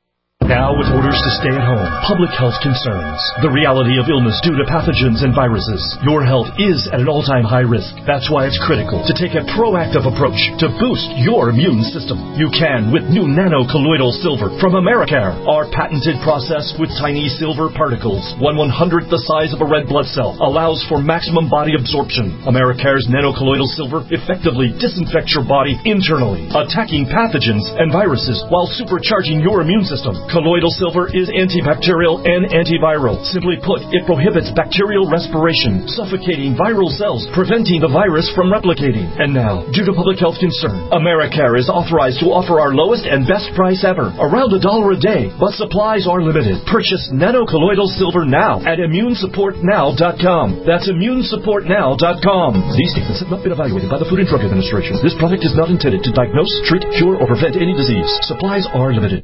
Now with orders to stay at home, public health concerns, the reality of illness due to pathogens and viruses, your health is at an all-time high risk. That's why it's critical to take a proactive approach to boost your immune system. You can with new nano-colloidal silver from Americare. Our patented process with tiny silver particles, 1/100th the size of a red blood cell, allows for maximum body absorption. Americare's nano-colloidal silver effectively disinfects your body internally, attacking pathogens and viruses while supercharging your immune system. Colloidal silver is antibacterial and antiviral. Simply put, it prohibits bacterial respiration, suffocating viral cells, preventing the virus from replicating. And now, due to public health concern, Americare is authorized to offer our lowest and best price ever, around $1 a day, but supplies are limited. Purchase nano-colloidal silver now at immunesupportnow.com. That's immunesupportnow.com. These statements have not been evaluated by the Food and Drug Administration. This product is not intended to diagnose, treat, cure, or prevent any disease. Supplies are limited.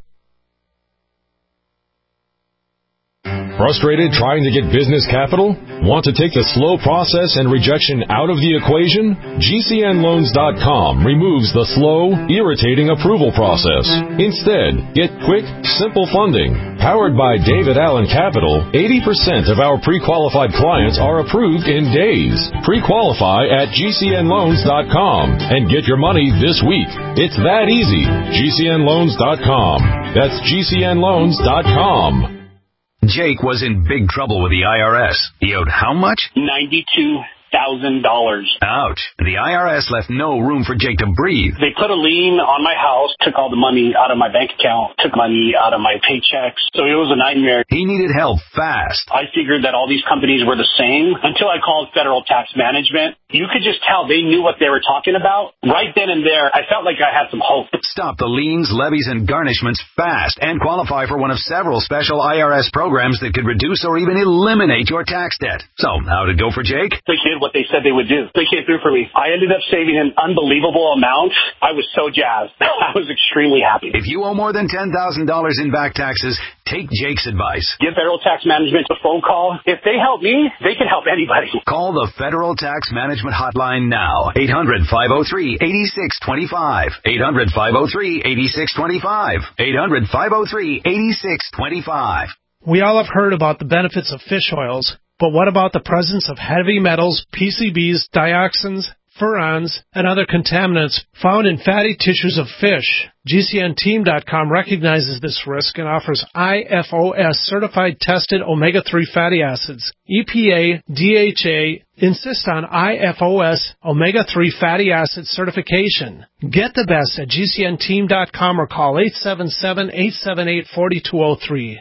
Frustrated trying to get business capital? Want to take the slow process and rejection out of the equation? GCNloans.com removes the slow, irritating approval process. Instead, get quick, simple funding. Powered by David Allen Capital, 80% of our pre-qualified clients are approved in days. Pre-qualify at GCNloans.com and get your money this week. It's that easy. GCNloans.com. That's GCNloans.com. Jake was in big trouble with the IRS. He owed how much? $92,000. Ouch. The IRS left no room for Jake to breathe. They put a lien on my house, took all the money out of my bank account, took money out of my paychecks. So it was a nightmare. He needed help fast. I figured that all these companies were the same until I called Federal Tax Management. You could just tell they knew what they were talking about. Right then and there, I felt like I had some hope. Stop the liens, levies, and garnishments fast and qualify for one of several special IRS programs that could reduce or even eliminate your tax debt. So, how'd it go for Jake? They did what they said they would do. They came through for me. I ended up saving an unbelievable amount. I was so jazzed. I was extremely happy. If you owe more than $10,000 in back taxes, take Jake's advice. Give Federal Tax Management a phone call. If they help me, they can help anybody. Call the Federal Tax Management Hotline now. 800-503-8625. 800-503-8625. 800-503-8625. We all have heard about the benefits of fish oils, but what about the presence of heavy metals, PCBs, dioxins, furans, and other contaminants found in fatty tissues of fish? GCNteam.com recognizes this risk and offers IFOS certified tested omega-3 fatty acids. EPA, DHA insist on IFOS omega-3 fatty acid certification. Get the best at GCNteam.com or call 877-878-4203.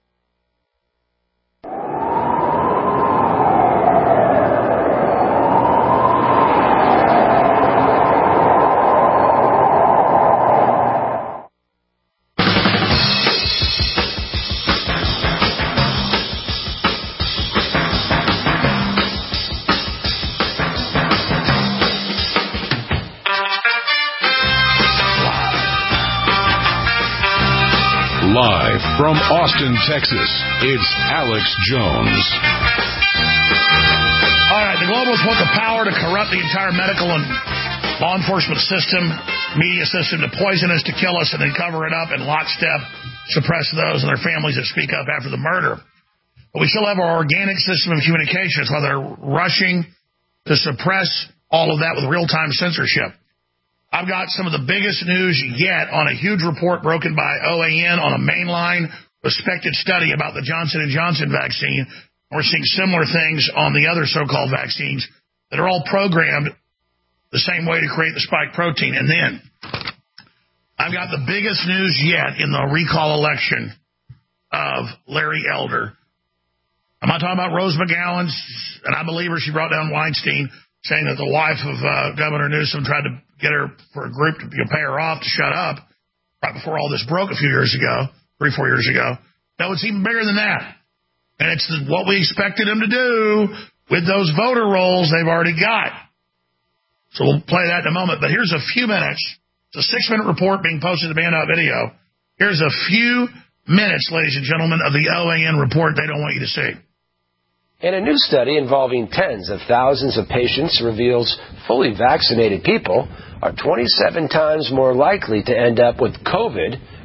Live from Austin, Texas, it's Alex Jones. All right, the globalists want the power to corrupt the entire medical and law enforcement system, media system, to poison us, to kill us, and then cover it up and lockstep suppress those and their families that speak up after the murder. But we still have our organic system of communication. That's why they're rushing to suppress all of that with real-time censorship. I've got some of the biggest news yet on a huge report broken by OAN on a mainline respected study about the Johnson & Johnson vaccine. We're seeing similar things on the other so-called vaccines that are all programmed the same way to create the spike protein. And then I've got the biggest news yet in the recall election of Larry Elder. I'm not talking about Rose McGowan, and I believe her. She brought down Weinstein, saying that the wife of Governor Newsom tried to get her for a group to pay her off to shut up right before all this broke a few years ago, 3-4 years ago. No, it's even bigger than that. And it's what we expected them to do with those voter rolls they've already got. So we'll play that in a moment. But here's a few minutes. It's a 6-minute report being posted to Band Out Video. Here's a few minutes, ladies and gentlemen, of the OAN report they don't want you to see. And a new study involving tens of thousands of patients reveals fully vaccinated people are 27 times more likely to end up with COVID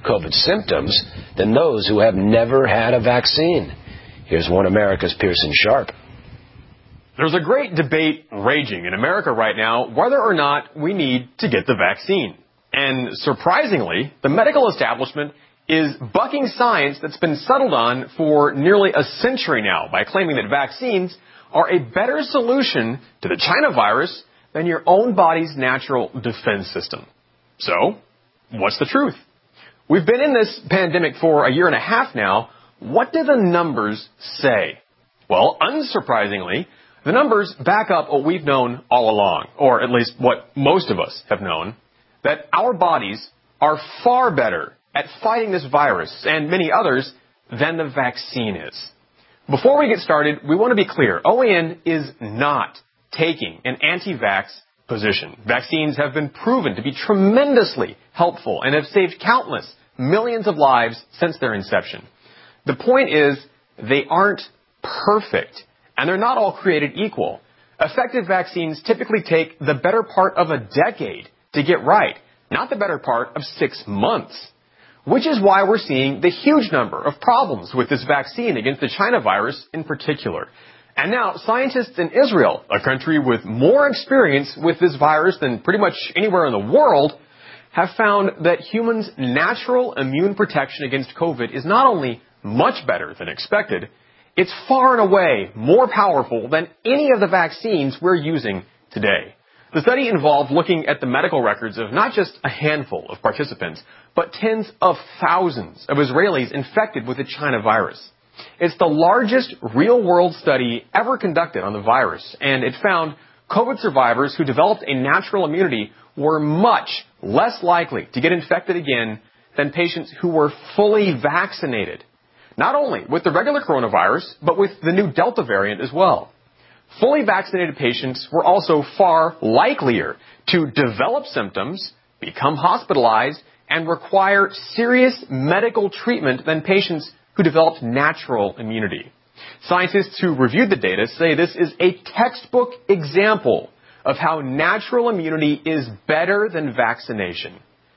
COVID symptoms than those who have never had a vaccine. Here's One America's Pearson Sharp. There's a great debate raging in America right now whether or not we need to get the vaccine. And surprisingly, the medical establishment is bucking science that's been settled on for nearly a century now by claiming that vaccines are a better solution to the China virus than your own body's natural defense system. So, what's the truth? We've been in this pandemic for a year and a half now. What do the numbers say? Well, unsurprisingly, the numbers back up what we've known all along, or at least what most of us have known, that our bodies are far better at fighting this virus and many others than the vaccine is. Before we get started, we want to be clear. OAN is not taking an anti-vax position. Vaccines have been proven to be tremendously helpful and have saved countless millions of lives since their inception. The point is, they aren't perfect, and they're not all created equal. Effective vaccines typically take the better part of a decade to get right, not the better part of 6 months. Which is why we're seeing the huge number of problems with this vaccine against the China virus in particular. And now, scientists in Israel, a country with more experience with this virus than pretty much anywhere in the world, have found that humans' natural immune protection against COVID is not only much better than expected, it's far and away more powerful than any of the vaccines we're using today. The study involved looking at the medical records of not just a handful of participants, but tens of thousands of Israelis infected with the China virus. It's the largest real-world study ever conducted on the virus, and it found COVID survivors who developed a natural immunity were much less likely to get infected again than patients who were fully vaccinated. Not only with the regular coronavirus, but with the new Delta variant as well. Fully vaccinated patients were also far likelier to develop symptoms, become hospitalized, and require serious medical treatment than patients who developed natural immunity. Scientists who reviewed the data say this is a textbook example of how natural immunity is better than vaccination.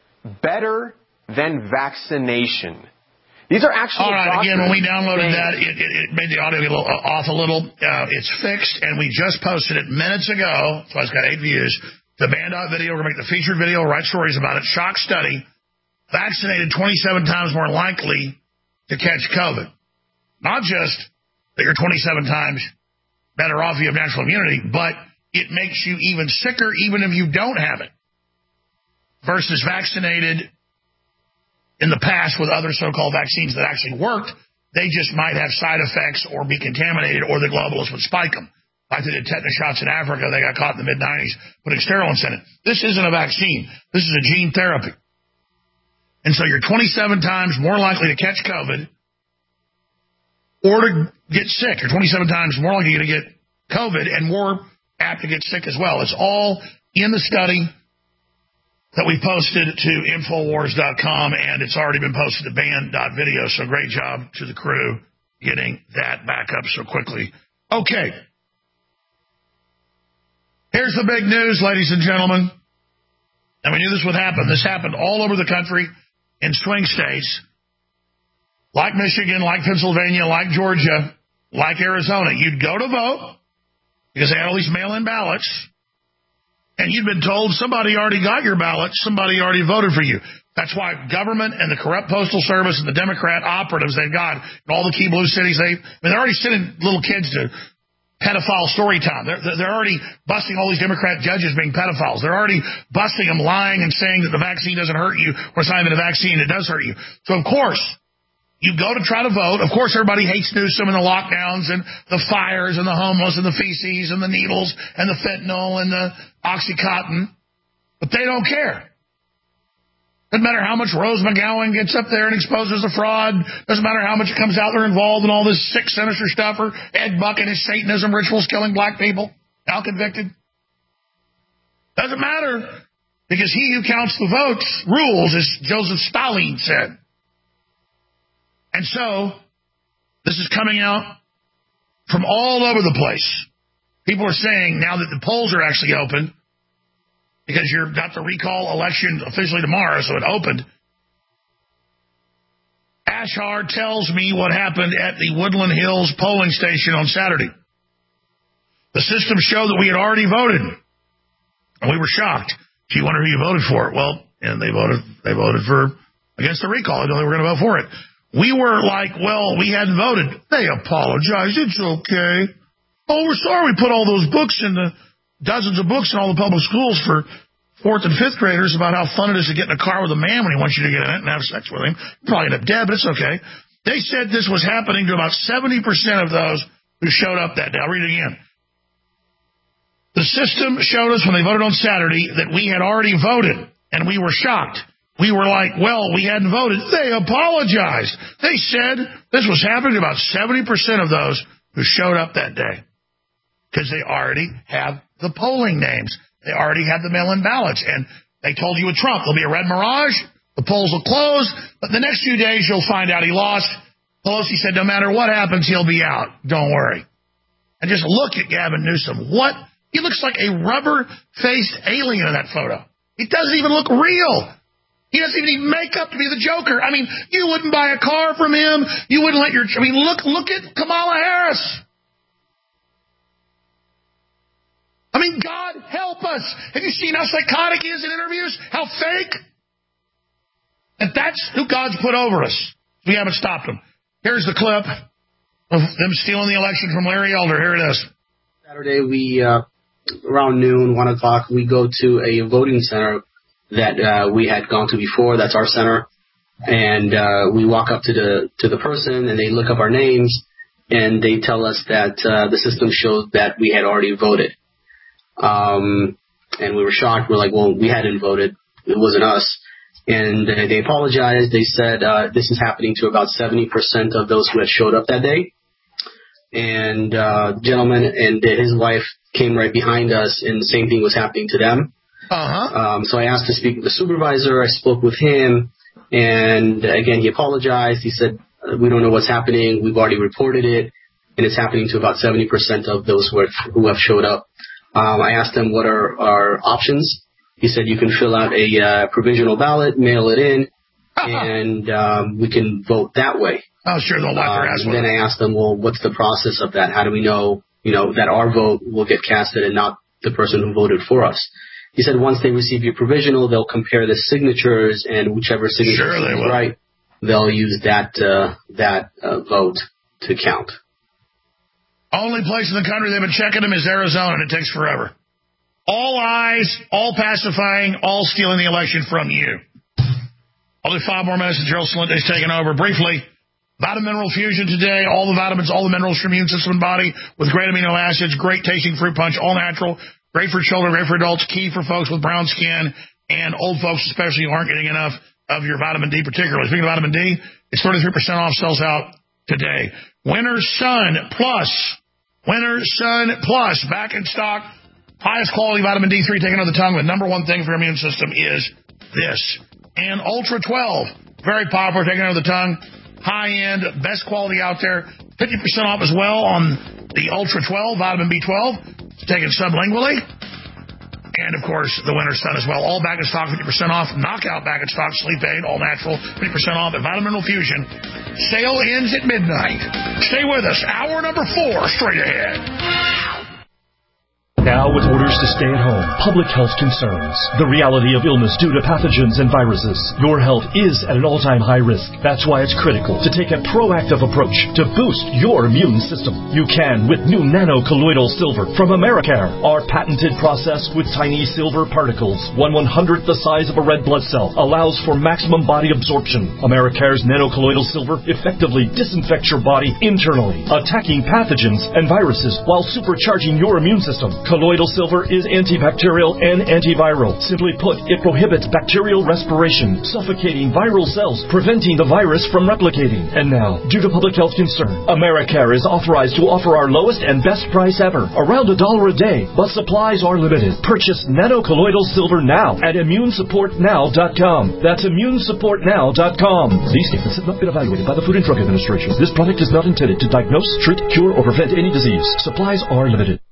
Better than vaccination. These are actually... All right, again, when we downloaded that, it made the audio off a little. It's fixed, and we just posted it minutes ago, so it's got 8 views. The Band-Out video, we're going to make the featured video, write stories about it. Shock study, vaccinated 27 times more likely to catch COVID. Not just that you're 27 times better off if you have natural immunity, but it makes you even sicker even if you don't have it. Versus vaccinated in the past with other so-called vaccines that actually worked, they just might have side effects or be contaminated, or the globalists would spike them. Like they did tetanus shots in Africa, they got caught in the mid-90s putting steroids in it. This isn't a vaccine. This is a gene therapy. And so you're 27 times more likely to catch COVID or to get sick. You're 27 times more likely to get COVID and more apt to get sick as well. It's all in the study that we posted to Infowars.com, and it's already been posted to Band.video, so great job to the crew getting that back up so quickly. Okay. Here's the big news, ladies and gentlemen. And we knew this would happen. This happened all over the country in swing states, like Michigan, like Pennsylvania, like Georgia, like Arizona. You'd go to vote because they had all these mail-in ballots, and you'd been told somebody already got your ballot, somebody already voted for you. That's why government and the corrupt Postal Service and the Democrat operatives they've got in all the key blue cities, they're already sending little kids to pedophile story time. They're already busting all these Democrat judges being pedophiles. They're already busting them lying and saying that the vaccine doesn't hurt you, or it's not even a vaccine, it does hurt you. So, of course, you go to try to vote. Of course, everybody hates Newsom and the lockdowns and the fires and the homeless and the feces and the needles and the fentanyl and the OxyContin. But they don't care. Doesn't matter how much Rose McGowan gets up there and exposes the fraud. Doesn't matter how much comes out there involved in all this sick, sinister stuff, or Ed Buck and his Satanism rituals killing black people, now convicted. Doesn't matter, because he who counts the votes rules, as Joseph Stalin said. And so, this is coming out from all over the place. People are saying now that the polls are actually open, because you've got the recall election officially tomorrow, so it opened. Bashar tells me what happened at the Woodland Hills polling station on Saturday. The system showed that we had already voted, and we were shocked. So you wonder who you voted for. Well, and they voted for against the recall. They were going to vote for it. We were like, well, we hadn't voted. They apologized. It's okay. Oh, we're sorry we put all those books in dozens of books in all the public schools for 4th and 5th graders about how fun it is to get in a car with a man when he wants you to get in it and have sex with him. You probably end up dead, but it's okay. They said this was happening to about 70% of those who showed up that day. I'll read it again. The system showed us when they voted on Saturday that we had already voted, and we were shocked. We were like, well, we hadn't voted. They apologized. They said this was happening to about 70% of those who showed up that day because they already have the polling names. They already have the mail-in ballots, and they told you with Trump, there'll be a red mirage, the polls will close, but the next few days you'll find out he lost. Pelosi said no matter what happens, he'll be out. Don't worry. And just look at Gavin Newsom. What? He looks like a rubber-faced alien in that photo. He doesn't even look real. He doesn't even need makeup to be the Joker. I mean, you wouldn't buy a car from him. You wouldn't let look at Kamala Harris. I mean, God help us. Have you seen how psychotic he is in interviews? How fake? And that's who God's put over us. We haven't stopped him. Here's the clip of them stealing the election from Larry Elder. Here it is. Saturday, we, around noon, 1 o'clock, we go to a voting center that we had gone to before. That's our center. And we walk up to the person, and they look up our names, and they tell us that the system showed that we had already voted. And we were shocked. We're like, well, we hadn't voted. It wasn't us. And they apologized. They said this is happening to about 70% of those who had showed up that day. And gentleman and his wife came right behind us, and the same thing was happening to them. So I asked to speak with the supervisor. I spoke with him, and again, he apologized. He said, we don't know what's happening. We've already reported it, and it's happening to about 70% of those who have showed up. I asked him what are our options. He said you can fill out a provisional ballot, mail it in, and we can vote that way. Oh, sure, they'll wipe their ass with it. Then I asked them, well, what's the process of that? How do we know, that our vote will get casted and not the person who voted for us? He said once they receive your provisional, they'll compare the signatures, and whichever signature is right, they'll use that vote to count. Only place in the country they've been checking them is Arizona, and it takes forever. All eyes, all pacifying, all stealing the election from you. I'll do 5 more minutes, and Gerald Salente's taking over. Briefly, Vitamin Mineral Fusion today, all the vitamins, all the minerals for immune system and body with great amino acids, great tasting fruit punch, all natural, great for children, great for adults, key for folks with brown skin and old folks especially who aren't getting enough of your vitamin D particularly. Speaking of vitamin D, it's 33% off, sells out today. Winter Sun Plus, back in stock. Highest quality vitamin D3 taken on the tongue. The number one thing for your immune system is this. And Ultra 12, very popular, taken on the tongue. High-end, best quality out there. 50% off as well on the Ultra 12, vitamin B12. It's taken sublingually. And, of course, the Winter Sun as well. All back in stock, 50% off. Knockout back in stock, Sleep Aid, all natural, 50% off at Vitamin Mineral Fusion. Sale ends at midnight. Stay with us. Hour number 4 straight ahead. Now with orders to stay at home, public health concerns, the reality of illness due to pathogens and viruses. Your health is at an all-time high risk. That's why it's critical to take a proactive approach to boost your immune system. You can with new nano-colloidal silver from Americare. Our patented process with tiny silver particles, 1/100th the size of a red blood cell, allows for maximum body absorption. Americare's nano-colloidal silver effectively disinfects your body internally, attacking pathogens and viruses while supercharging your immune system. Colloidal silver is antibacterial and antiviral. Simply put, it prohibits bacterial respiration, suffocating viral cells, preventing the virus from replicating. And now, due to public health concern, Americare is authorized to offer our lowest and best price ever, around $1 a day, but supplies are limited. Purchase nano-colloidal silver now at immunesupportnow.com. That's immunesupportnow.com. These statements have not been evaluated by the Food and Drug Administration. This product is not intended to diagnose, treat, cure, or prevent any disease. Supplies are limited.